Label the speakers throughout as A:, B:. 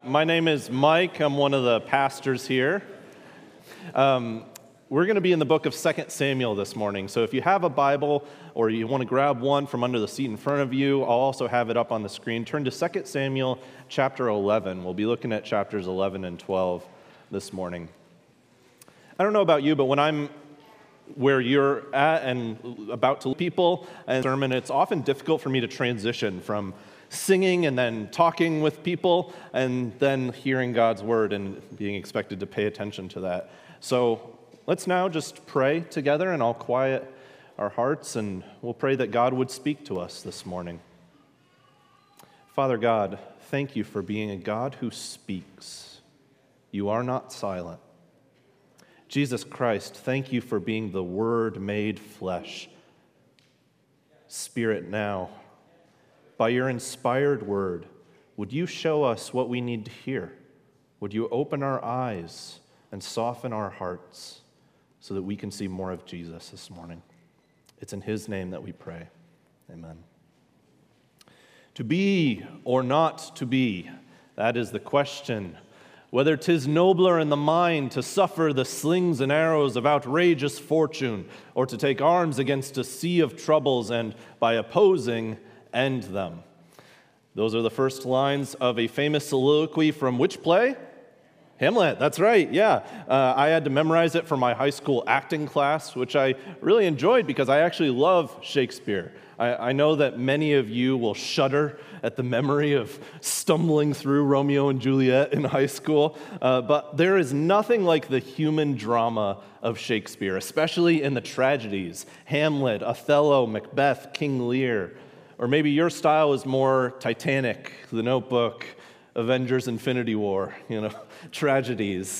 A: My name is Mike. I'm one of the pastors here. We're going to be in the book of 2 Samuel this morning. So if you have a Bible or you want to grab one from under the seat in front of you, I'll also have it up on the screen. Turn to 2 Samuel chapter 11. We'll be looking at chapters 11 and 12 this morning. I don't know about you, but when I'm where you're at and about to people and sermon, it's often difficult for me to transition from singing and then talking with people and then hearing God's word and being expected to pay attention to that. So let's now just pray together, and I'll quiet our hearts and we'll pray that God would speak to us this morning. Father God, thank you for being a God who speaks. You are not silent. Jesus Christ, thank you for being the Word made flesh. Spirit, now, by your inspired word, would you show us what we need to hear? Would you open our eyes and soften our hearts so that we can see more of Jesus this morning? It's in his name that we pray. Amen. To be or not to be, that is the question. Whether 'tis nobler in the mind to suffer the slings and arrows of outrageous fortune, or to take arms against a sea of troubles and, by opposing, end them. Those are the first lines of a famous soliloquy from which play? Hamlet, that's right, yeah. I had to memorize it for my high school acting class, which I really enjoyed because I actually love Shakespeare. I know that many of you will shudder at the memory of stumbling through Romeo and Juliet in high school, but there is nothing like the human drama of Shakespeare, especially in the tragedies. Hamlet, Othello, Macbeth, King Lear. Or maybe your style is more Titanic, The Notebook, Avengers Infinity War, tragedies.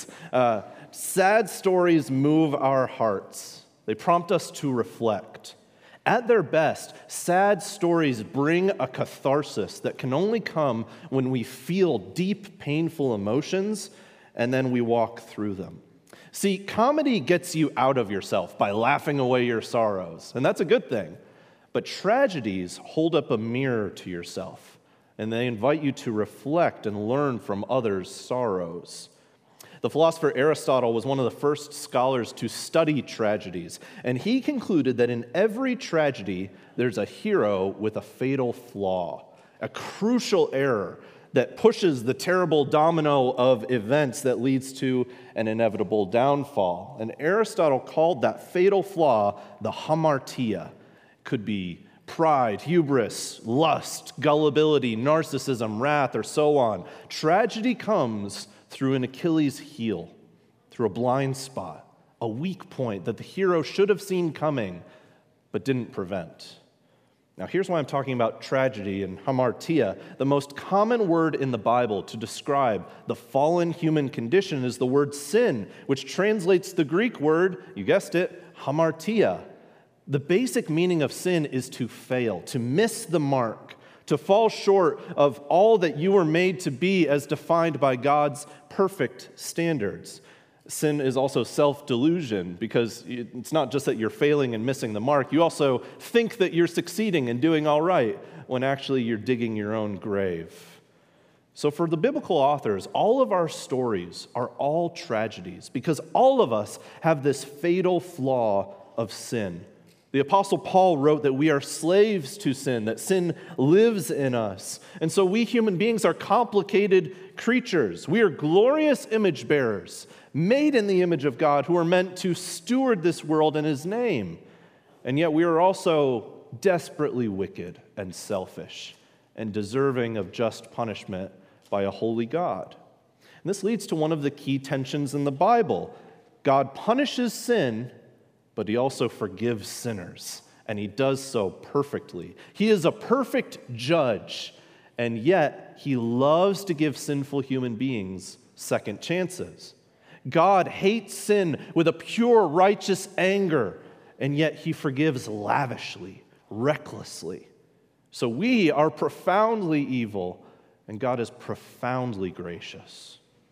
A: Sad stories move our hearts. They prompt us to reflect. At their best, sad stories bring a catharsis that can only come when we feel deep, painful emotions, and then we walk through them. See, comedy gets you out of yourself by laughing away your sorrows, and that's a good thing. But tragedies hold up a mirror to yourself, and they invite you to reflect and learn from others' sorrows. The philosopher Aristotle was one of the first scholars to study tragedies, and he concluded that in every tragedy, there's a hero with a fatal flaw, a crucial error that pushes the terrible domino of events that leads to an inevitable downfall. And Aristotle called that fatal flaw the hamartia. Could be pride, hubris, lust, gullibility, narcissism, wrath, or so on. Tragedy comes through an Achilles heel, through a blind spot, a weak point that the hero should have seen coming but didn't prevent. Now, here's why I'm talking about tragedy and hamartia. The most common word in the Bible to describe the fallen human condition is the word sin, which translates the Greek word, you guessed it, hamartia. The basic meaning of sin is to fail, to miss the mark, to fall short of all that you were made to be as defined by God's perfect standards. Sin is also self-delusion because it's not just that you're failing and missing the mark. You also think that you're succeeding and doing all right when actually you're digging your own grave. So for the biblical authors, all of our stories are all tragedies because all of us have this fatal flaw of sin. The Apostle Paul wrote that we are slaves to sin, that sin lives in us. And so we human beings are complicated creatures. We are glorious image bearers, made in the image of God, who are meant to steward this world in his name. And yet we are also desperately wicked and selfish and deserving of just punishment by a holy God. And this leads to one of the key tensions in the Bible. God punishes sin, but he also forgives sinners, and he does so perfectly. He is a perfect judge, and yet he loves to give sinful human beings second chances. God hates sin with a pure, righteous anger, and yet he forgives lavishly, recklessly. So we are profoundly evil, and God is profoundly gracious.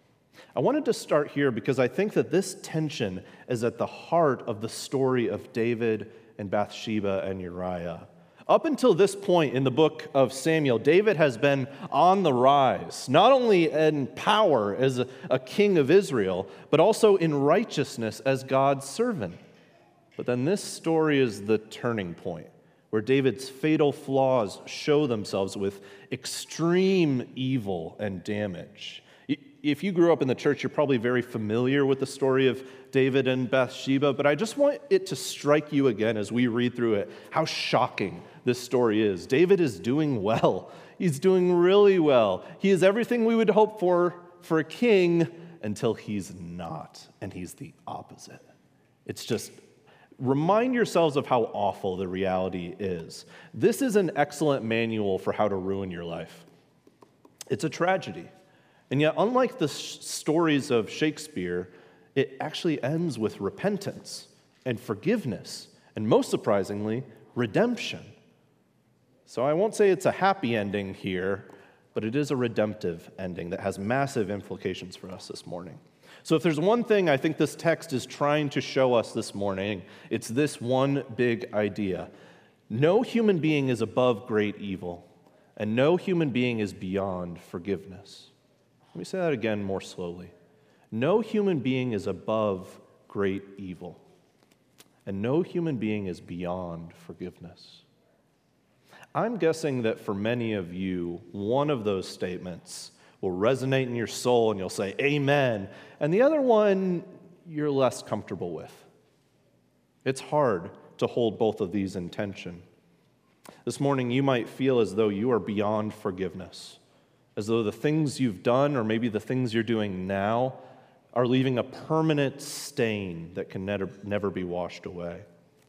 A: I wanted to start here because I think that this tension is at the heart of the story of David and Bathsheba and Uriah. Up until this point in the book of Samuel, David has been on the rise, not only in power as a king of Israel, but also in righteousness as God's servant. But then this story is the turning point, where David's fatal flaws show themselves with extreme evil and damage. If you grew up in the church, you're probably very familiar with the story of David and Bathsheba, but I just want it to strike you again as we read through it, how shocking this story is. David is doing well. He's doing really well. He is everything we would hope for a king until he's not, and he's the opposite. It's just, remind yourselves of how awful the reality is. This is an excellent manual for how to ruin your life. It's a tragedy. And yet, unlike the stories of Shakespeare, it actually ends with repentance and forgiveness, and most surprisingly, redemption. So I won't say it's a happy ending here, but it is a redemptive ending that has massive implications for us this morning. So if there's one thing I think this text is trying to show us this morning, it's this one big idea. No human being is above great evil, and no human being is beyond forgiveness. Let me say that again more slowly. No human being is above great evil, and no human being is beyond forgiveness. I'm guessing that for many of you, one of those statements will resonate in your soul and you'll say, amen, and the other one you're less comfortable with. It's hard to hold both of these in tension. This morning, you might feel as though you are beyond forgiveness, as though the things you've done or maybe the things you're doing now are leaving a permanent stain that can never be washed away.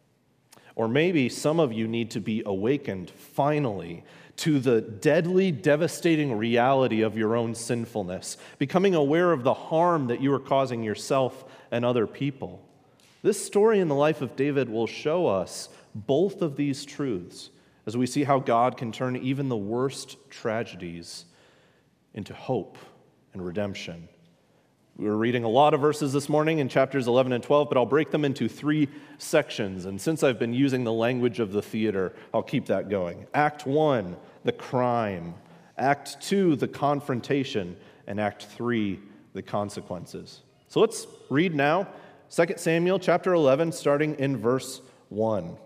A: Or maybe some of you need to be awakened finally to the deadly, devastating reality of your own sinfulness, becoming aware of the harm that you are causing yourself and other people. This story in the life of David will show us both of these truths as we see how God can turn even the worst tragedies into hope and redemption. We were reading a lot of verses this morning in chapters 11 and 12, but I'll break them into 3 sections. And since I've been using the language of the theater, I'll keep that going. Act 1, the crime. Act 2, the confrontation. And Act 3, the consequences. So let's read now 2 Samuel chapter 11, starting in verse 1.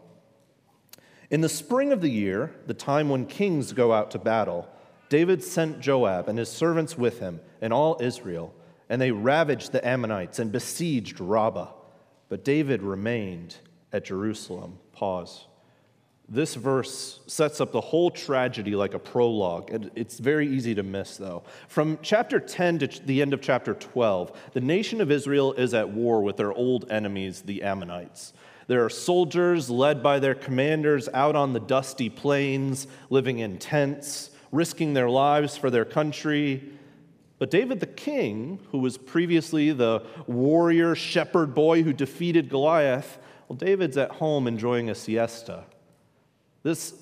A: In the spring of the year, the time when kings go out to battle, David sent Joab and his servants with him and all Israel, and they ravaged the Ammonites and besieged Rabbah. But David remained at Jerusalem. Pause. This verse sets up the whole tragedy like a prologue. It's very easy to miss, though. From chapter 10 to the end of chapter 12, the nation of Israel is at war with their old enemies, the Ammonites. There are soldiers led by their commanders out on the dusty plains, living in tents, risking their lives for their country. But David the king, who was previously the warrior shepherd boy who defeated Goliath, well, David's at home enjoying a siesta. That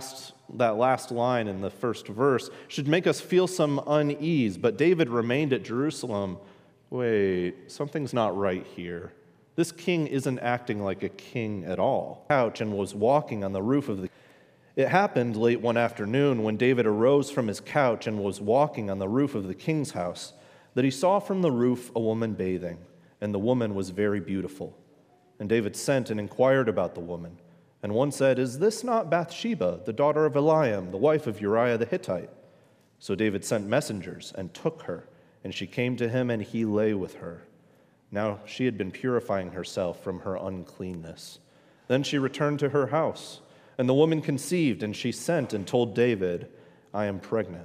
A: last line in the first verse should make us feel some unease, but David remained at Jerusalem. Wait, something's not right here. This king isn't acting like a king at all. Couch and was walking on the roof of the. It happened late one afternoon when David arose from his couch and was walking on the roof of the king's house that he saw from the roof a woman bathing, and the woman was very beautiful. And David sent and inquired about the woman. And one said, "Is this not Bathsheba, the daughter of Eliam, the wife of Uriah the Hittite?" So David sent messengers and took her, and she came to him, and he lay with her. Now she had been purifying herself from her uncleanness. Then she returned to her house. And the woman conceived, and she sent and told David, "I am pregnant."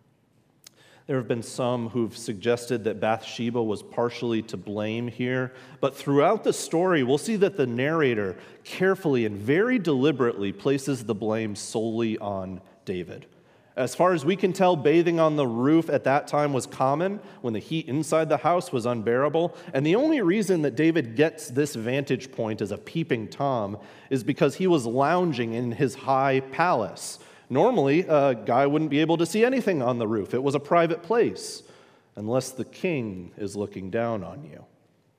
A: There have been some who've suggested that Bathsheba was partially to blame here, but throughout the story, we'll see that the narrator carefully and very deliberately places the blame solely on David. As far as we can tell, bathing on the roof at that time was common when the heat inside the house was unbearable. And the only reason that David gets this vantage point as a peeping Tom is because he was lounging in his high palace. Normally, a guy wouldn't be able to see anything on the roof. It was a private place, unless the king is looking down on you.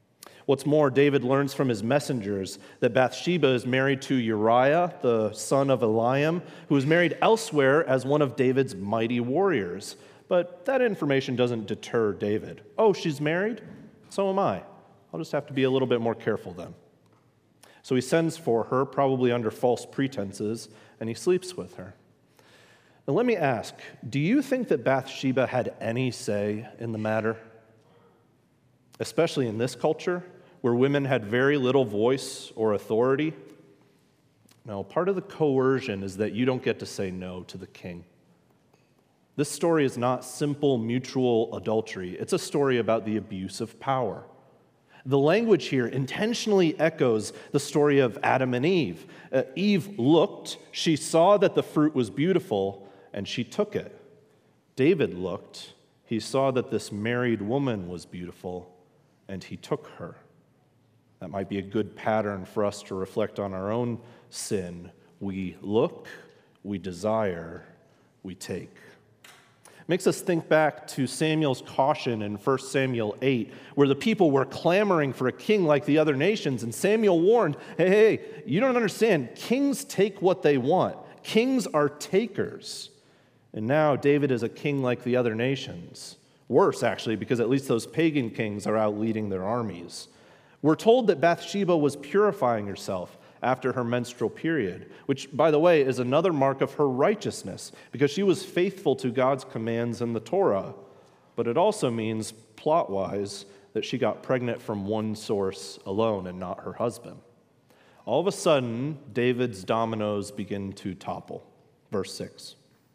A: What's more, David learns from his messengers that Bathsheba is married to Uriah, the son of Eliam, who is married elsewhere as one of David's mighty warriors. But that information doesn't deter David. Oh, she's married? So am I. I'll just have to be a little bit more careful then. So he sends for her, probably under false pretenses, and he sleeps with her. Now let me ask, do you think that Bathsheba had any say in the matter? Especially in this culture, where women had very little voice or authority? No, part of the coercion is that you don't get to say no to the king. This story is not simple mutual adultery. It's a story about the abuse of power. The language here intentionally echoes the story of Adam and Eve. Eve looked, she saw that the fruit was beautiful, and she took it. David looked, he saw that this married woman was beautiful, and he took her. That might be a good pattern for us to reflect on our own sin. We look, we desire, we take. Makes us think back to Samuel's caution in 1 Samuel 8, where the people were clamoring for a king like the other nations, and Samuel warned, hey, you don't understand, kings take what they want. Kings are takers. And now David is a king like the other nations. Worse, actually, because at least those pagan kings are out leading their armies. We're told that Bathsheba was purifying herself after her menstrual period, which, by the way, is another mark of her righteousness, because she was faithful to God's commands in the Torah. But it also means, plot-wise, that she got pregnant from one source alone and not her husband. All of a sudden, David's dominoes begin to topple. Verse 6.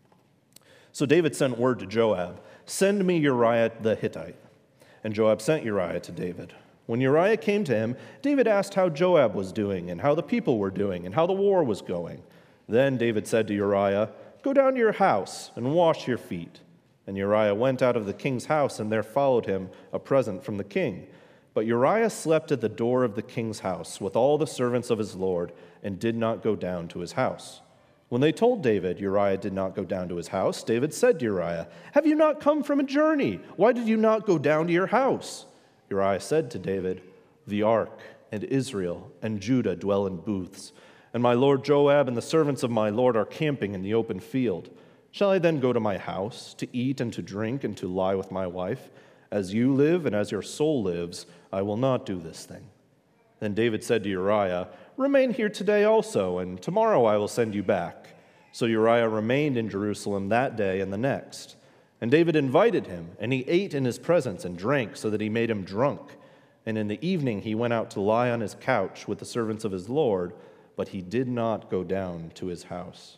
A: So David sent word to Joab, "Send me Uriah the Hittite." And Joab sent Uriah to David. When Uriah came to him, David asked how Joab was doing and how the people were doing and how the war was going. Then David said to Uriah, "Go down to your house and wash your feet." And Uriah went out of the king's house, and there followed him a present from the king. But Uriah slept at the door of the king's house with all the servants of his lord and did not go down to his house. When they told David Uriah did not go down to his house, David said to Uriah, "Have you not come from a journey? Why did you not go down to your house?" Uriah said to David, "The ark and Israel and Judah dwell in booths, and my lord Joab and the servants of my lord are camping in the open field. Shall I then go to my house to eat and to drink and to lie with my wife? As you live and as your soul lives, I will not do this thing." Then David said to Uriah, "Remain here today also, and tomorrow I will send you back." So Uriah remained in Jerusalem that day and the next. And David invited him, and he ate in his presence and drank so that he made him drunk. And in the evening he went out to lie on his couch with the servants of his Lord, but he did not go down to his house.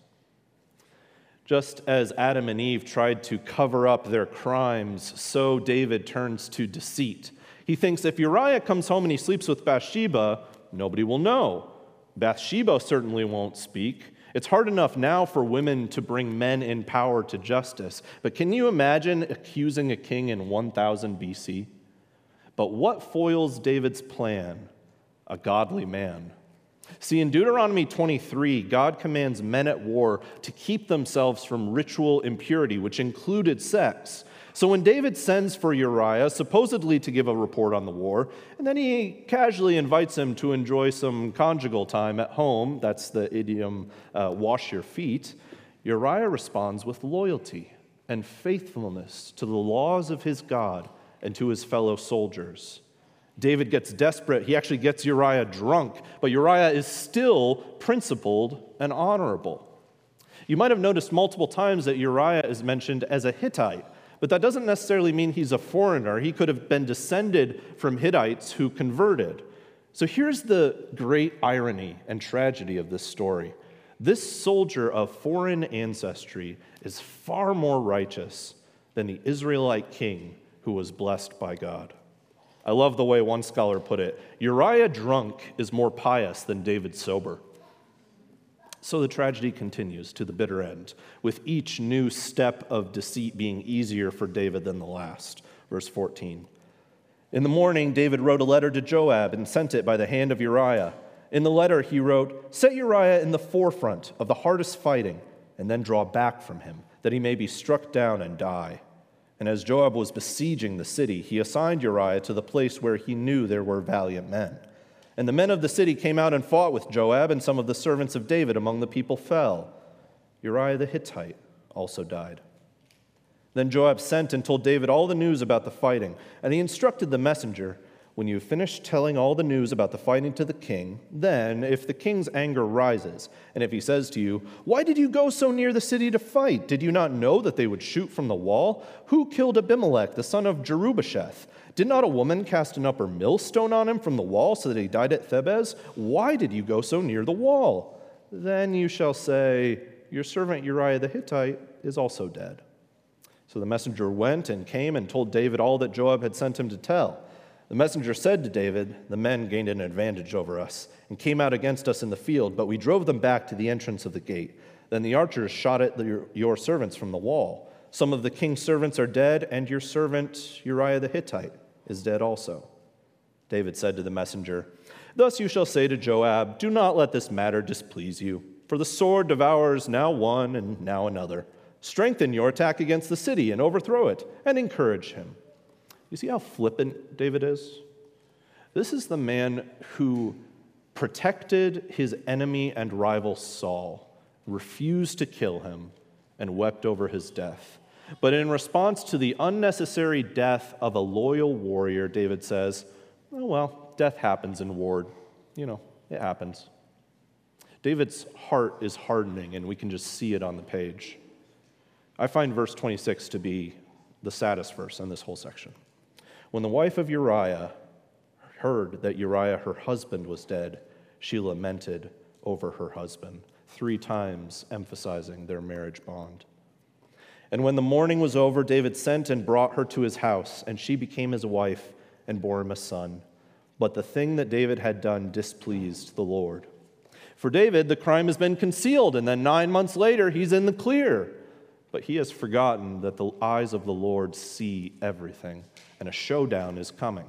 A: Just as Adam and Eve tried to cover up their crimes, so David turns to deceit. He thinks if Uriah comes home and he sleeps with Bathsheba, nobody will know. Bathsheba certainly won't speak. It's hard enough now for women to bring men in power to justice, but can you imagine accusing a king in 1000 BC? But what foils David's plan? A godly man. See, in Deuteronomy 23, God commands men at war to keep themselves from ritual impurity, which included sex. So when David sends for Uriah, supposedly to give a report on the war, and then he casually invites him to enjoy some conjugal time at home, that's the idiom, wash your feet, Uriah responds with loyalty and faithfulness to the laws of his God and to his fellow soldiers. David gets desperate. He actually gets Uriah drunk, but Uriah is still principled and honorable. You might have noticed multiple times that Uriah is mentioned as a Hittite, but that doesn't necessarily mean he's a foreigner. He could have been descended from Hittites who converted. So here's the great irony and tragedy of this story. This soldier of foreign ancestry is far more righteous than the Israelite king who was blessed by God. I love the way one scholar put it. Uriah drunk is more pious than David sober. So the tragedy continues to the bitter end, with each new step of deceit being easier for David than the last. Verse 14. In the morning, David wrote a letter to Joab and sent it by the hand of Uriah. In the letter, he wrote, "Set Uriah in the forefront of the hardest fighting, and then draw back from him, that he may be struck down and die." And as Joab was besieging the city, he assigned Uriah to the place where he knew there were valiant men. And the men of the city came out and fought with Joab, and some of the servants of David among the people fell. Uriah the Hittite also died. Then Joab sent and told David all the news about the fighting, and he instructed the messenger, "When you have finished telling all the news about the fighting to the king, then, if the king's anger rises, and if he says to you, 'Why did you go so near the city to fight? Did you not know that they would shoot from the wall? Who killed Abimelech, the son of Jerubbesheth? Did not a woman cast an upper millstone on him from the wall so that he died at Thebez? Why did you go so near the wall?' Then you shall say, 'Your servant Uriah the Hittite is also dead.'" So the messenger went and came and told David all that Joab had sent him to tell. The messenger said to David, "The men gained an advantage over us and came out against us in the field, but we drove them back to the entrance of the gate. Then the archers shot at your servants from the wall. Some of the king's servants are dead, and your servant Uriah the Hittite is dead also." David said to the messenger, "Thus you shall say to Joab, 'Do not let this matter displease you, for the sword devours now one and now another. Strengthen your attack against the city and overthrow it, and encourage him.'" You see how flippant David is? This is the man who protected his enemy and rival Saul, refused to kill him, and wept over his death. But in response to the unnecessary death of a loyal warrior, David says, "Oh, well, death happens in war. It happens." David's heart is hardening, and we can just see it on the page. I find verse 26 to be the saddest verse in this whole section. When the wife of Uriah heard that Uriah, her husband, was dead, she lamented over her husband, 3 times emphasizing their marriage bond. And when the mourning was over, David sent and brought her to his house, and she became his wife and bore him a son. But the thing that David had done displeased the Lord. For David, the crime has been concealed, and then 9 months later, he's in the clear. But he has forgotten that the eyes of the Lord see everything, and a showdown is coming.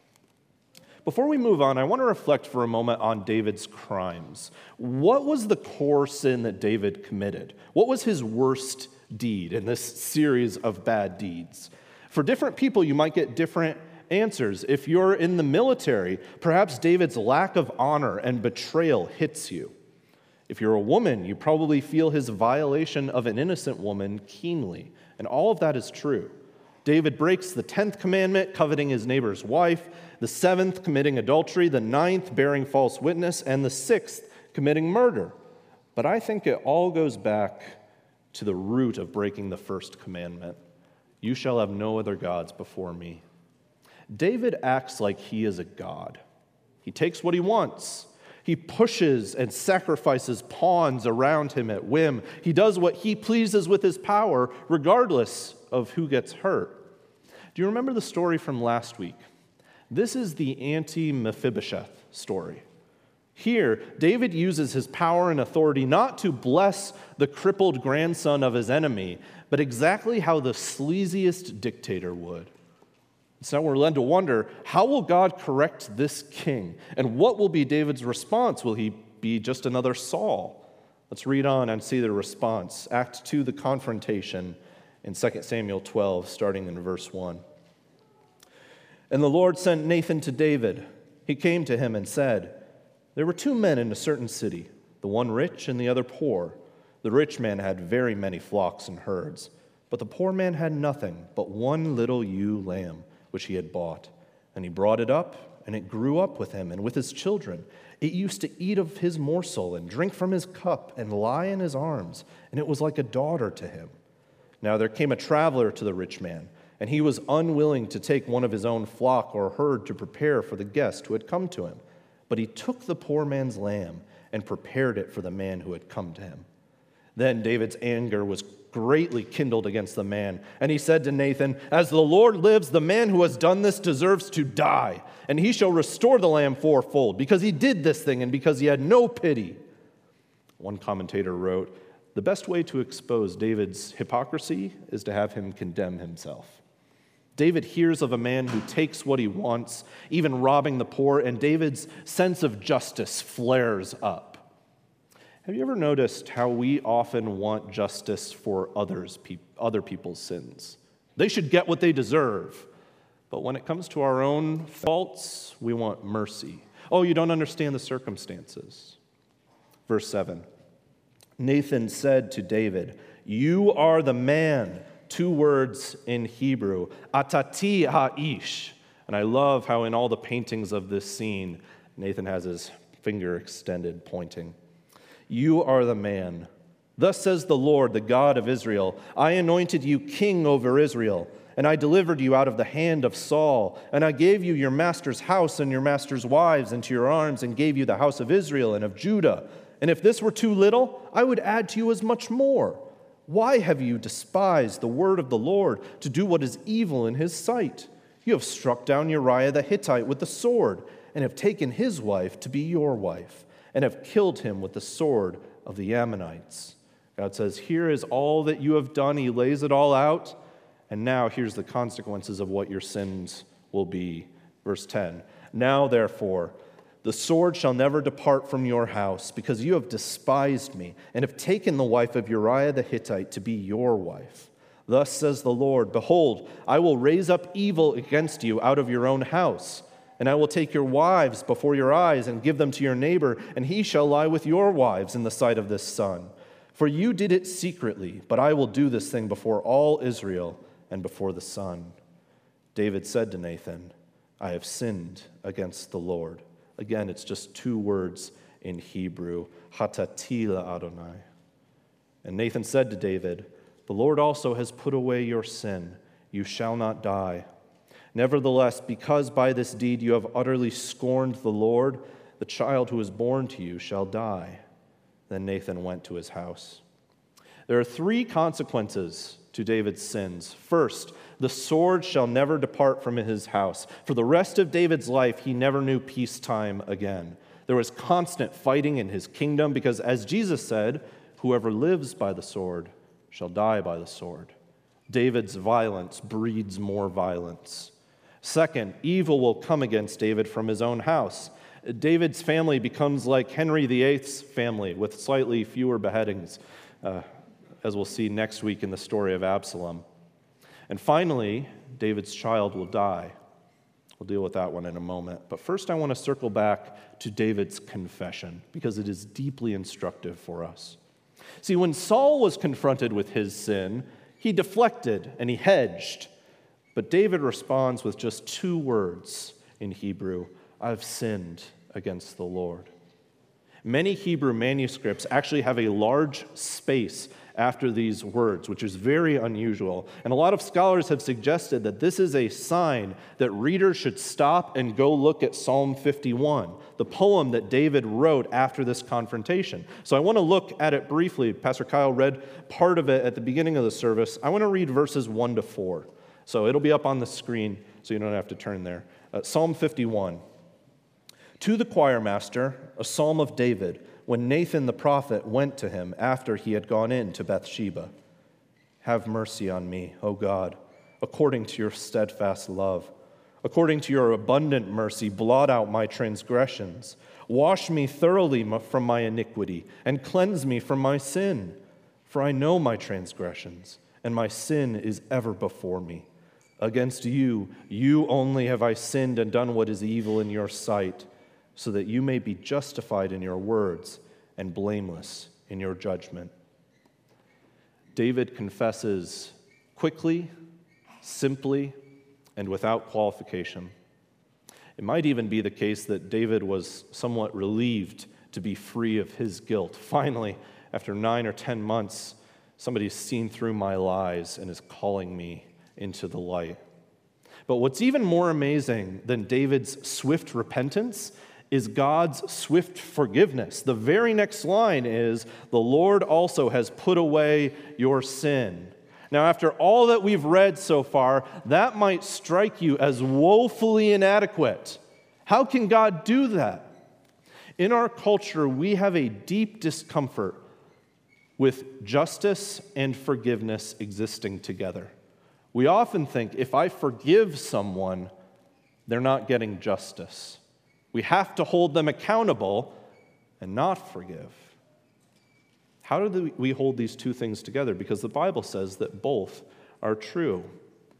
A: Before we move on, I want to reflect for a moment on David's crimes. What was the core sin that David committed? What was his worst deed in this series of bad deeds? For different people, you might get different answers. If you're in the military, perhaps David's lack of honor and betrayal hits you. If you're a woman, you probably feel his violation of an innocent woman keenly, and all of that is true. David breaks the 10th commandment, coveting his neighbor's wife, the 7th, committing adultery, the 9th, bearing false witness, and the 6th, committing murder. But I think it all goes back to the root of breaking the 1st commandment. You shall have no other gods before me. David acts like he is a god. He takes what he wants. He pushes and sacrifices pawns around him at whim. He does what he pleases with his power, regardless of who gets hurt. Do you remember the story from last week? This is the anti-Mephibosheth story. Here, David uses his power and authority not to bless the crippled grandson of his enemy, but exactly how the sleaziest dictator would. So we're led to wonder, how will God correct this king? And what will be David's response? Will he be just another Saul? Let's read on and see the response. Act 2, the confrontation in 2 Samuel 12, starting in verse 1. And the Lord sent Nathan to David. He came to him and said, "There were 2 men in a certain city, the one rich and the other poor. The rich man had very many flocks and herds, but the poor man had nothing but one little ewe lamb, which he had bought. And he brought it up, and it grew up with him and with his children. It used to eat of his morsel and drink from his cup and lie in his arms, and it was like a daughter to him. Now there came a traveler to the rich man, and he was unwilling to take one of his own flock or herd to prepare for the guest who had come to him. But he took the poor man's lamb and prepared it for the man who had come to him. Then David's anger was greatly kindled against the man, and he said to Nathan, 'As the Lord lives, the man who has done this deserves to die, and he shall restore the lamb fourfold, because he did this thing and because he had no pity.'" One commentator wrote, "The best way to expose David's hypocrisy is to have him condemn himself." David hears of a man who takes what he wants, even robbing the poor, and David's sense of justice flares up. Have you ever noticed how we often want justice for other people's sins? They should get what they deserve. But when it comes to our own faults, we want mercy. Oh, you don't understand the circumstances. Verse 7, Nathan said to David, "You are the man." 2 words in Hebrew, atati ha'ish. And I love how in all the paintings of this scene, Nathan has his finger extended, pointing. "You are the man. Thus says the Lord, the God of Israel, I anointed you king over Israel, and I delivered you out of the hand of Saul, and I gave you your master's house and your master's wives into your arms, and gave you the house of Israel and of Judah. And if this were too little, I would add to you as much more. Why have you despised the word of the Lord to do what is evil in his sight? You have struck down Uriah the Hittite with the sword, and have taken his wife to be your wife, and have killed him with the sword of the Ammonites." God says, here is all that you have done. He lays it all out. And now here's the consequences of what your sins will be. Verse 10, "Now therefore, the sword shall never depart from your house, because you have despised me, and have taken the wife of Uriah the Hittite to be your wife. Thus says the Lord, behold, I will raise up evil against you out of your own house, and I will take your wives before your eyes and give them to your neighbor, and he shall lie with your wives in the sight of this sun. For you did it secretly, but I will do this thing before all Israel and before the sun." David said to Nathan, "I have sinned against the Lord." Again, it's just 2 words in Hebrew, hatati Adonai. And Nathan said to David, "The Lord also has put away your sin. You shall not die. Nevertheless, because by this deed you have utterly scorned the Lord, the child who is born to you shall die." Then Nathan went to his house. There are 3 consequences to David's sins. First, the sword shall never depart from his house. For the rest of David's life, he never knew peacetime again. There was constant fighting in his kingdom because, as Jesus said, whoever lives by the sword shall die by the sword. David's violence breeds more violence. Second, evil will come against David from his own house. David's family becomes like Henry VIII's family with slightly fewer beheadings, as we'll see next week in the story of Absalom. And finally, David's child will die. We'll deal with that one in a moment. But first, I want to circle back to David's confession because it is deeply instructive for us. See, when Saul was confronted with his sin, he deflected and he hedged. But David responds with just 2 words in Hebrew, "I've sinned against the Lord." Many Hebrew manuscripts actually have a large space after these words, which is very unusual. And a lot of scholars have suggested that this is a sign that readers should stop and go look at Psalm 51, the poem that David wrote after this confrontation. So I want to look at it briefly. Pastor Kyle read part of it at the beginning of the service. I want to read verses 1 to 4. So it'll be up on the screen, so you don't have to turn there. Psalm 51. "To the choir master, a psalm of David, when Nathan the prophet went to him after he had gone in to Bathsheba. Have mercy on me, O God, according to your steadfast love. According to your abundant mercy, blot out my transgressions. Wash me thoroughly from my iniquity, and cleanse me from my sin. For I know my transgressions, and my sin is ever before me. Against you, you only have I sinned and done what is evil in your sight, so that you may be justified in your words and blameless in your judgment." David confesses quickly, simply, and without qualification. It might even be the case that David was somewhat relieved to be free of his guilt. Finally, after 9 or 10 months, somebody's seen through my lies and is calling me into the light. But what's even more amazing than David's swift repentance is God's swift forgiveness. The very next line is, "The Lord also has put away your sin." Now, after all that we've read so far, that might strike you as woefully inadequate. How can God do that? In our culture, we have a deep discomfort with justice and forgiveness existing together. We often think if I forgive someone, they're not getting justice. We have to hold them accountable and not forgive. How do we hold these 2 things together? Because the Bible says that both are true.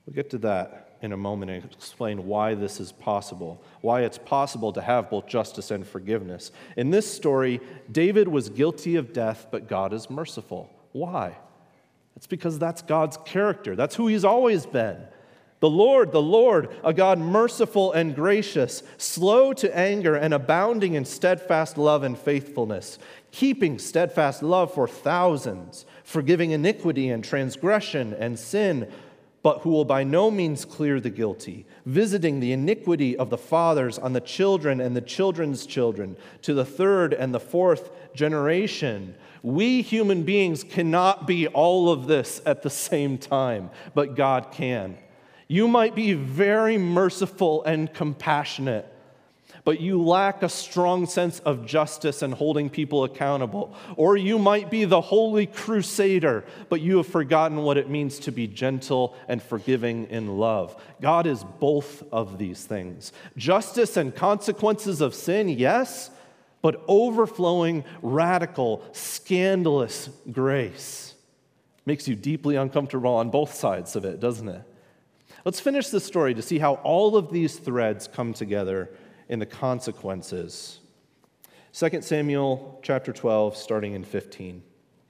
A: We'll get to that in a moment and explain why this is possible, why it's possible to have both justice and forgiveness. In this story, David was guilty of death, but God is merciful. Why? It's because that's God's character. That's who he's always been. The Lord, a God merciful and gracious, slow to anger and abounding in steadfast love and faithfulness, keeping steadfast love for thousands, forgiving iniquity and transgression and sin, but who will by no means clear the guilty, visiting the iniquity of the fathers on the children and the children's children, to the third and the fourth generation. We human beings cannot be all of this at the same time, but God can. You might be very merciful and compassionate, but you lack a strong sense of justice and holding people accountable. Or you might be the holy crusader, but you have forgotten what it means to be gentle and forgiving in love. God is both of these things. Justice and consequences of sin, yes, but overflowing, radical, scandalous grace. Makes you deeply uncomfortable on both sides of it, doesn't it? Let's finish this story to see how all of these threads come together in the consequences. 2 Samuel chapter 12, starting in 15.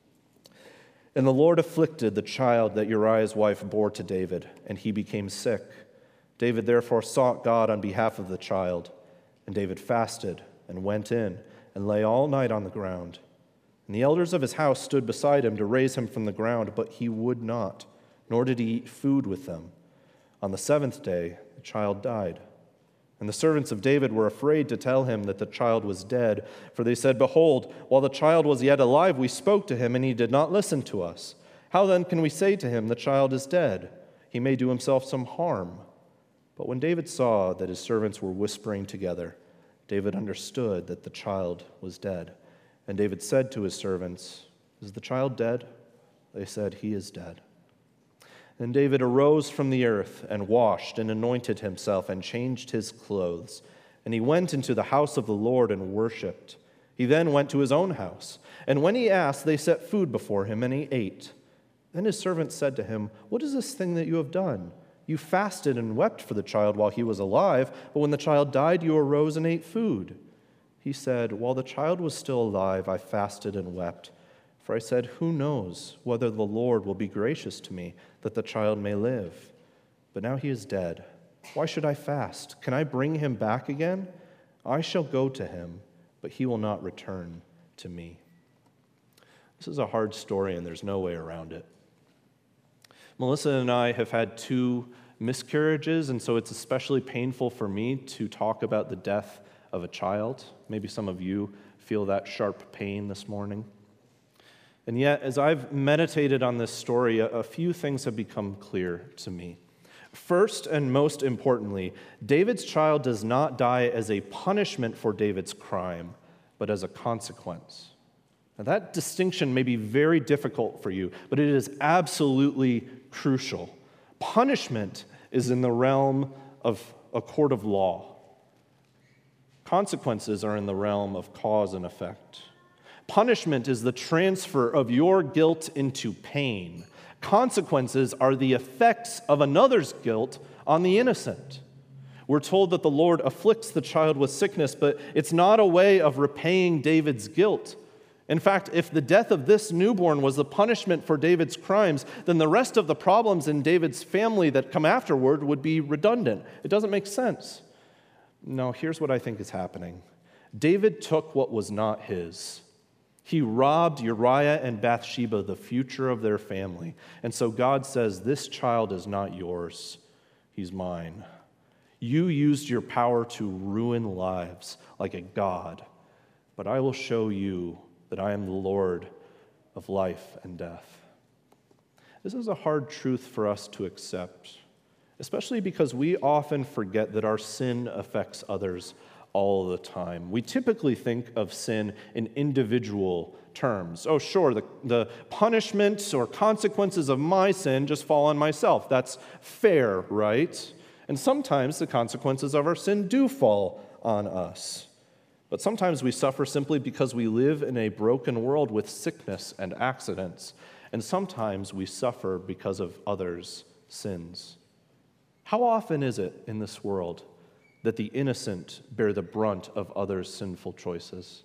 A: And the Lord afflicted the child that Uriah's wife bore to David, and he became sick. David therefore sought God on behalf of the child, and David fasted and went in and lay all night on the ground. And the elders of his house stood beside him to raise him from the ground, but he would not, nor did he eat food with them. On the seventh day, the child died. And the servants of David were afraid to tell him that the child was dead, for they said, "Behold, while the child was yet alive, we spoke to him, and he did not listen to us. How then can we say to him, 'The child is dead'? He may do himself some harm." But when David saw that his servants were whispering together, David understood that the child was dead. And David said to his servants, "Is the child dead?" They said, "He is dead." Then David arose from the earth and washed and anointed himself and changed his clothes. And he went into the house of the Lord and worshipped. He then went to his own house. And when he asked, they set food before him, and he ate. Then his servants said to him, "What is this thing that you have done? You fasted and wept for the child while he was alive, but when the child died, you arose and ate food." He said, "While the child was still alive, I fasted and wept. For I said, 'Who knows whether the Lord will be gracious to me, that the child may live?' But now he is dead. Why should I fast? Can I bring him back again? I shall go to him, but he will not return to me." This is a hard story, and there's no way around it. Melissa and I have had 2 miscarriages, and so it's especially painful for me to talk about the death of a child. Maybe some of you feel that sharp pain this morning. And yet, as I've meditated on this story, a few things have become clear to me. First and most importantly, David's child does not die as a punishment for David's crime, but as a consequence. Now, that distinction may be very difficult for you, but it is absolutely crucial. Punishment is in the realm of a court of law. Consequences are in the realm of cause and effect. Punishment is the transfer of your guilt into pain. Consequences are the effects of another's guilt on the innocent. We're told that the Lord afflicts the child with sickness, but it's not a way of repaying David's guilt. In fact, if the death of this newborn was the punishment for David's crimes, then the rest of the problems in David's family that come afterward would be redundant. It doesn't make sense. No, here's what I think is happening. David took what was not his. He robbed Uriah and Bathsheba, the future of their family. And so God says, "This child is not yours. He's mine. You used your power to ruin lives like a god, but I will show you that I am the Lord of life and death." This is a hard truth for us to accept, especially because we often forget that our sin affects others all the time. We typically think of sin in individual terms. Oh, sure, the punishment or consequences of my sin just fall on myself. That's fair, right? And sometimes the consequences of our sin do fall on us. But sometimes we suffer simply because we live in a broken world with sickness and accidents. And sometimes we suffer because of others' sins. How often is it in this world that the innocent bear the brunt of others' sinful choices?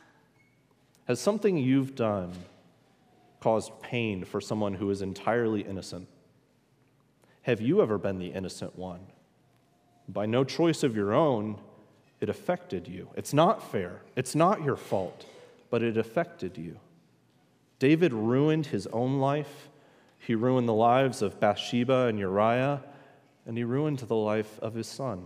A: Has something you've done caused pain for someone who is entirely innocent? Have you ever been the innocent one? By no choice of your own, it affected you. It's not fair. It's not your fault, but it affected you. David ruined his own life. He ruined the lives of Bathsheba and Uriah, and he ruined the life of his son.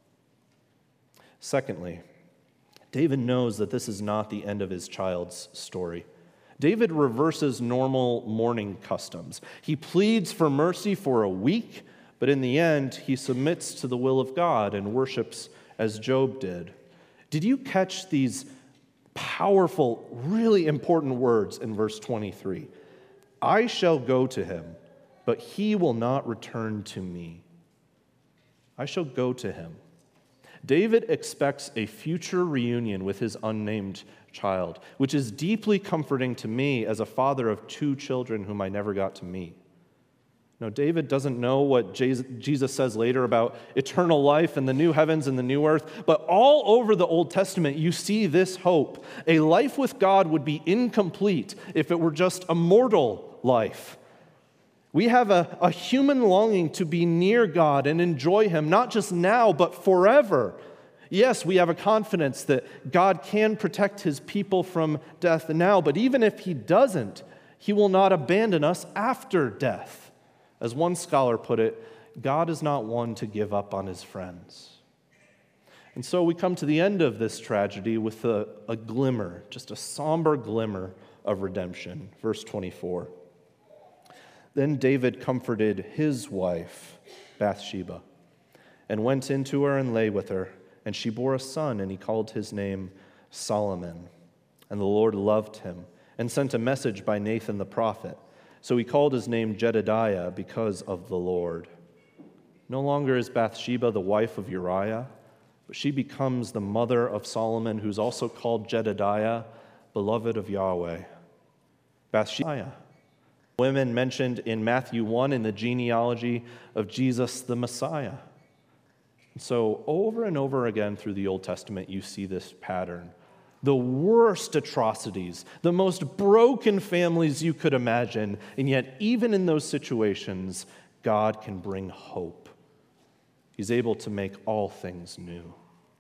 A: Secondly, David knows that this is not the end of his child's story. David reverses normal mourning customs. He pleads for mercy for a week, but in the end, he submits to the will of God and worships as Job did. Did you catch these powerful, really important words in verse 23? I shall go to him, but he will not return to me. I shall go to him. David expects a future reunion with his unnamed child, which is deeply comforting to me as a father of 2 children whom I never got to meet. No, David doesn't know what Jesus says later about eternal life and the new heavens and the new earth, but all over the Old Testament you see this hope. A life with God would be incomplete if it were just a mortal life. We have a human longing to be near God and enjoy Him, not just now, but forever. Yes, we have a confidence that God can protect His people from death now, but even if He doesn't, He will not abandon us after death. As one scholar put it, God is not one to give up on His friends. And so we come to the end of this tragedy with a glimmer, just a somber glimmer of redemption. Verse 24. Then David comforted his wife, Bathsheba, and went into her and lay with her. And she bore a son, and he called his name Solomon. And the Lord loved him, and sent a message by Nathan the prophet. So he called his name Jedediah because of the Lord. No longer is Bathsheba the wife of Uriah, but she becomes the mother of Solomon, who's also called Jedediah, beloved of Yahweh. Bathsheba, women mentioned in Matthew 1 in the genealogy of Jesus the Messiah. And so over and over again through the Old Testament, you see this pattern. The worst atrocities, the most broken families you could imagine, and yet even in those situations, God can bring hope. He's able to make all things new.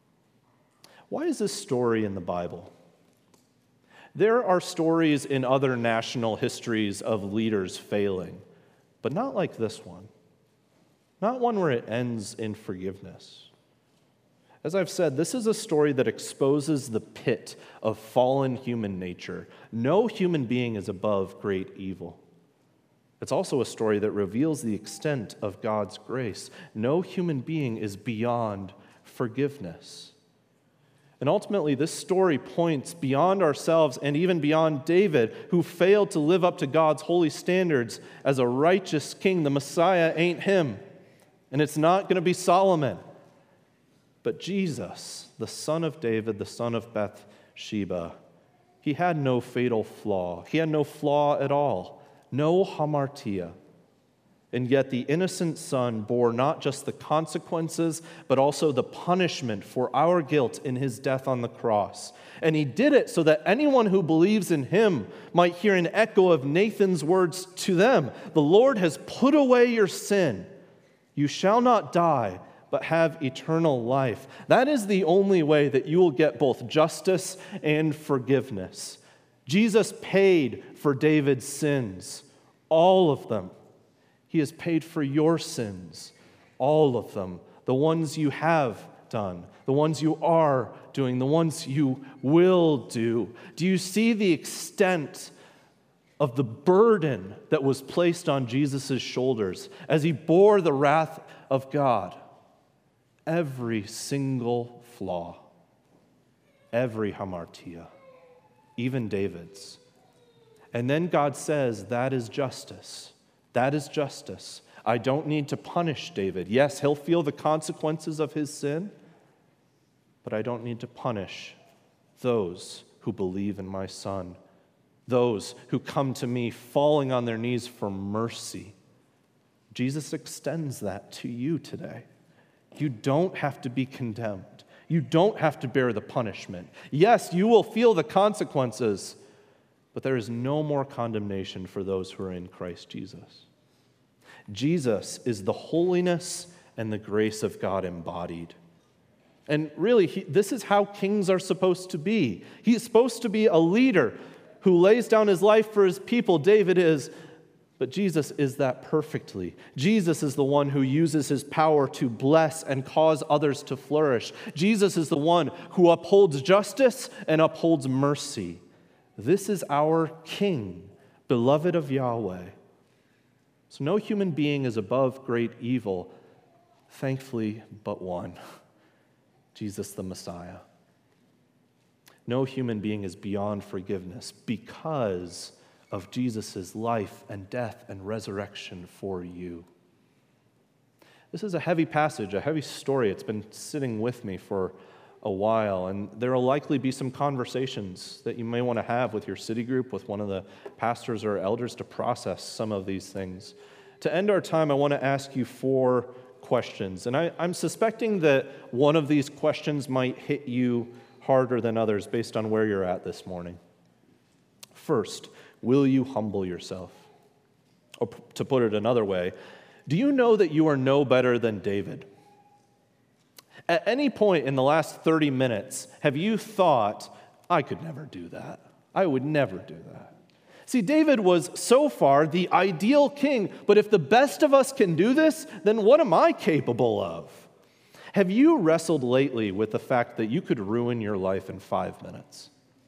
A: Why is this story in the Bible? There are stories in other national histories of leaders failing, but not like this one. Not one where it ends in forgiveness. As I've said, this is a story that exposes the pit of fallen human nature. No human being is above great evil. It's also a story that reveals the extent of God's grace. No human being is beyond forgiveness. And ultimately, this story points beyond ourselves and even beyond David, who failed to live up to God's holy standards as a righteous king. The Messiah ain't him, and it's not going to be Solomon. But Jesus, the son of David, the son of Bathsheba, he had no fatal flaw. He had no flaw at all, no hamartia. And yet the innocent son bore not just the consequences, but also the punishment for our guilt in his death on the cross. And he did it so that anyone who believes in him might hear an echo of Nathan's words to them. The Lord has put away your sin. You shall not die, but have eternal life. That is the only way that you will get both justice and forgiveness. Jesus paid for David's sins, all of them. He has paid for your sins, all of them, the ones you have done, the ones you are doing, the ones you will do. Do you see the extent of the burden that was placed on Jesus' shoulders as he bore the wrath of God? Every single flaw, every hamartia, even David's. And then God says, that is justice. That is justice. I don't need to punish David. Yes, he'll feel the consequences of his sin, but I don't need to punish those who believe in my Son, those who come to me falling on their knees for mercy. Jesus extends that to you today. You don't have to be condemned. You don't have to bear the punishment. Yes, you will feel the consequences, but there is no more condemnation for those who are in Christ Jesus. Jesus is the holiness and the grace of God embodied. And really, this is how kings are supposed to be. He's supposed to be a leader who lays down his life for his people. David is, but Jesus is that perfectly. Jesus is the one who uses his power to bless and cause others to flourish. Jesus is the one who upholds justice and upholds mercy. This is our King, beloved of Yahweh. So no human being is above great evil, thankfully, but one, Jesus the Messiah. No human being is beyond forgiveness because of Jesus' life and death and resurrection for you. This is a heavy passage, a heavy story. It's been sitting with me for a while, and there will likely be some conversations that you may want to have with your city group, with one of the pastors or elders to process some of these things. To end our time, I want to ask you 4 questions, and I'm suspecting that one of these questions might hit you harder than others based on where you're at this morning. First, will you humble yourself? Or to put it another way, do you know that you are no better than David? At any point in the last 30 minutes, have you thought, I could never do that. I would never do that. See, David was so far the ideal king, but if the best of us can do this, then what am I capable of? Have you wrestled lately with the fact that you could ruin your life in 5 minutes?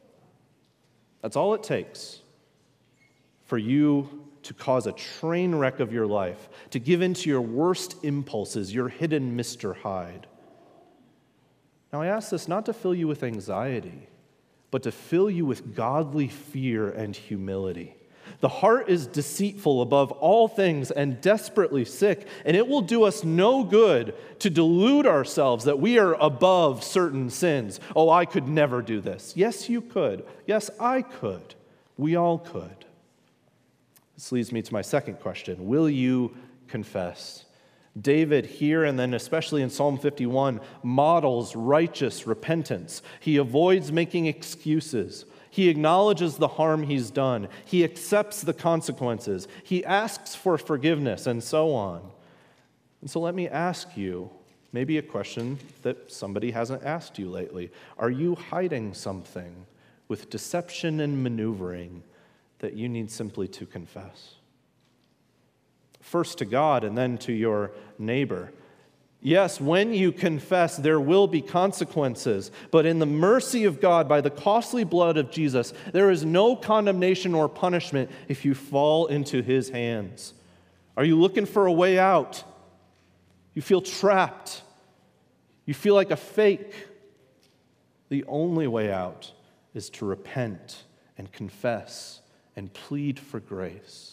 A: That's all it takes for you to cause a train wreck of your life, to give in to your worst impulses, your hidden Mr. Hyde. Now, I ask this not to fill you with anxiety, but to fill you with godly fear and humility. The heart is deceitful above all things and desperately sick, and it will do us no good to delude ourselves that we are above certain sins. Oh, I could never do this. Yes, you could. Yes, I could. We all could. This leads me to my second question. Will you confess? David here, and then especially in Psalm 51, models righteous repentance. He avoids making excuses. He acknowledges the harm he's done. He accepts the consequences. He asks for forgiveness, and so on. And so let me ask you, maybe a question that somebody hasn't asked you lately. Are you hiding something with deception and maneuvering that you need simply to confess? First to God and then to your neighbor. Yes, when you confess, there will be consequences, but in the mercy of God, by the costly blood of Jesus, there is no condemnation or punishment if you fall into his hands. Are you looking for a way out? You feel trapped. You feel like a fake. The only way out is to repent and confess and plead for grace.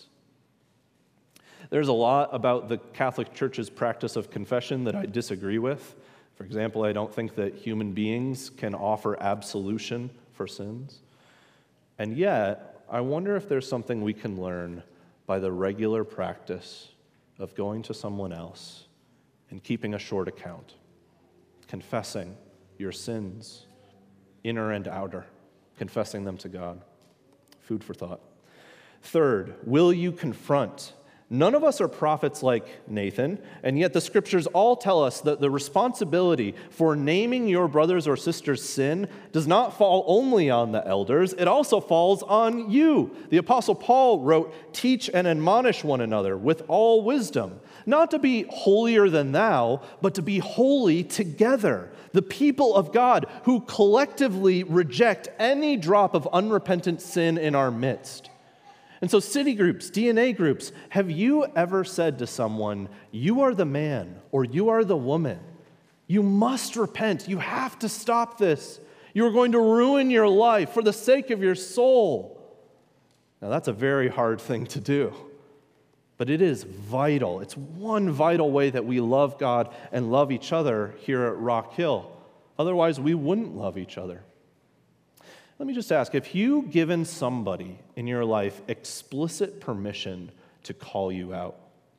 A: There's a lot about the Catholic Church's practice of confession that I disagree with. For example, I don't think that human beings can offer absolution for sins. And yet, I wonder if there's something we can learn by the regular practice of going to someone else and keeping a short account, confessing your sins, inner and outer, confessing them to God. Food for thought. Third, will you confront? None of us are prophets like Nathan, and yet the scriptures all tell us that the responsibility for naming your brother's or sister's sin does not fall only on the elders, it also falls on you. The Apostle Paul wrote, "Teach and admonish one another with all wisdom," not to be holier than thou, but to be holy together, the people of God who collectively reject any drop of unrepentant sin in our midst. And so city groups, DNA groups, have you ever said to someone, you are the man or you are the woman? You must repent. You have to stop this. You are going to ruin your life for the sake of your soul. Now that's a very hard thing to do, but it is vital. It's one vital way that we love God and love each other here at Rock Hill. Otherwise, we wouldn't love each other. Let me just ask, have you given somebody in your life explicit permission to call you out?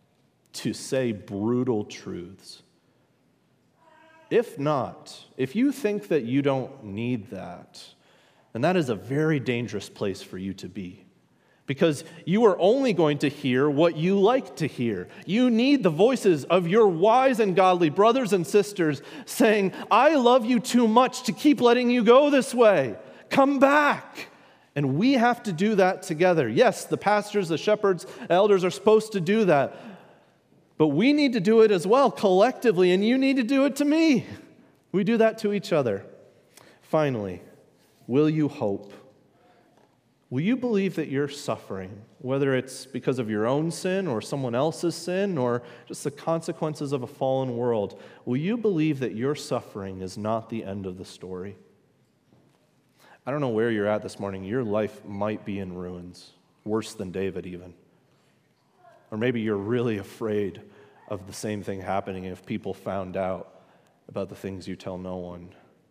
A: to say brutal truths. If not, if you think that you don't need that, then that is a very dangerous place for you to be. Because you are only going to hear what you like to hear. You need the voices of your wise and godly brothers and sisters saying, I love you too much to keep letting you go this way. Come back. And we have to do that together. Yes, the pastors, the shepherds, elders are supposed to do that. But we need to do it as well collectively, and you need to do it to me. We do that to each other. Finally, will you hope? Will you believe that you're suffering, whether it's because of your own sin or someone else's sin or just the consequences of a fallen world? Will you believe that your suffering is not the end of the story? I don't know where you're at this morning. Your life might be in ruins, worse than David even. Or maybe you're really afraid of the same thing happening if people found out about the things you tell no one.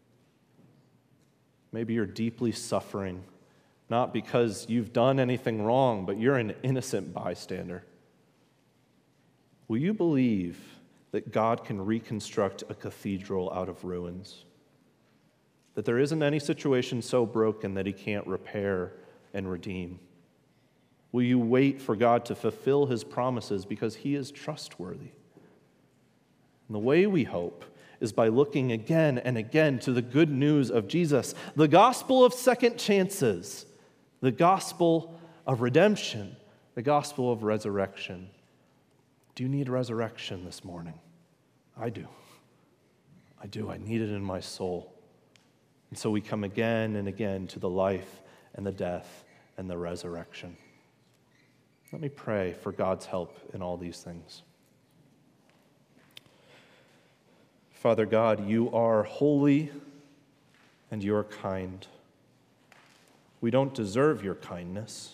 A: Maybe you're deeply suffering, not because you've done anything wrong, but you're an innocent bystander. Will you believe that God can reconstruct a cathedral out of ruins? That there isn't any situation so broken that he can't repair and redeem? Will you wait for God to fulfill his promises because he is trustworthy? And the way we hope is by looking again and again to the good news of Jesus, the gospel of second chances, the gospel of redemption, the gospel of resurrection. Do you need resurrection this morning? I do. I need it in my soul. And so we come again and again to the life and the death and the resurrection. Let me pray for God's help in all these things. Father God, you are holy and you are kind. We don't deserve your kindness,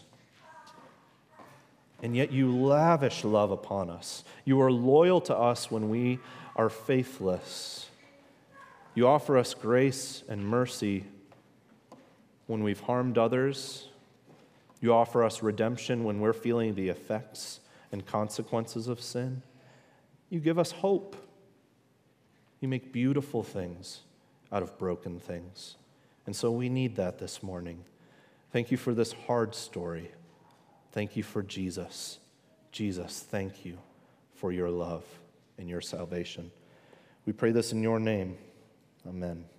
A: and yet you lavish love upon us. You are loyal to us when we are faithless. You offer us grace and mercy when we've harmed others. You offer us redemption when we're feeling the effects and consequences of sin. You give us hope. You make beautiful things out of broken things. And so we need that this morning. Thank you for this hard story. Thank you for Jesus. Jesus, thank you for your love and your salvation. We pray this in your name. Amen.